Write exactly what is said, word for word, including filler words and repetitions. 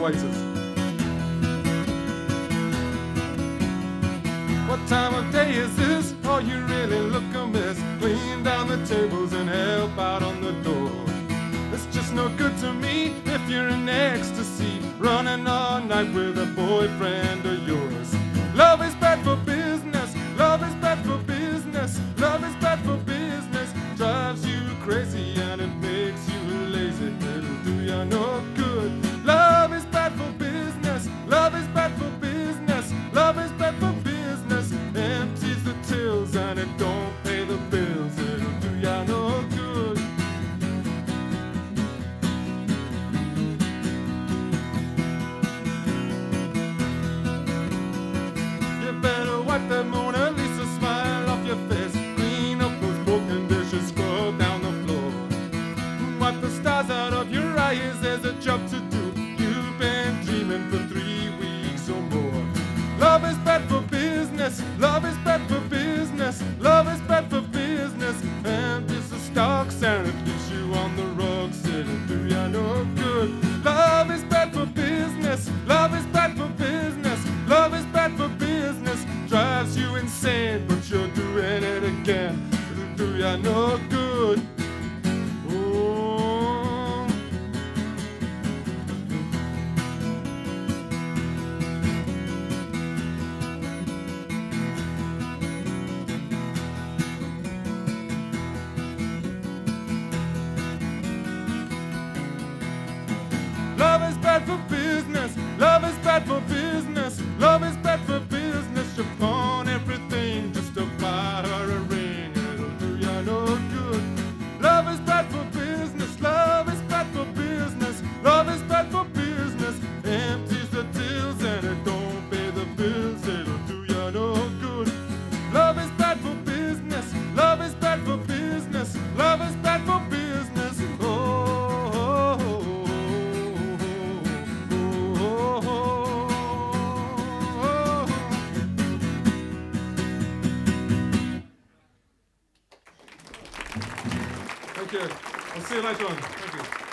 waiters. What time of day is this? Oh, you really look a mess. Clean down the tables and help out on the door. It's just no good to me if you're in ecstasy, running all night with a boyfriend of yours. Love is bad for business, love is bad for business, love is bad for business. Drives you crazy and it makes you lazy. It'll do you no good. Love is bad for business, love is bad for business, love is bad for business. Empties the tills and it don't pay the bills. It'll do you no good. You better wipe that Mona Lisa smile off your face. Clean up those broken dishes, scrub down the floor. Wipe the stars out of your eyes, there's a job to do. You've been dreaming for three weeks or more. Love is bad for business, love is bad for business, love is bad for business. Empties the stocks and it leaves you on the rocks. It'll do you no good. Love is bad for business, love is bad for business, love is bad for business. Drives you insane, but you're doing it again. It'll do you no good. Oh. Love is bad for business, love is bad for business, love is bad for business. You pawn everything just to buy her a ring. It'll do you no good. Love is bad for business, love is bad for business, love is bad for business. Empties the tills and it don't pay the bills. It'll do you no good. Love is bad for business, love is bad for business, love is bad for business. Oh, oh, oh, oh, oh, oh, oh. Thank you. I'll see you later on. Thank you.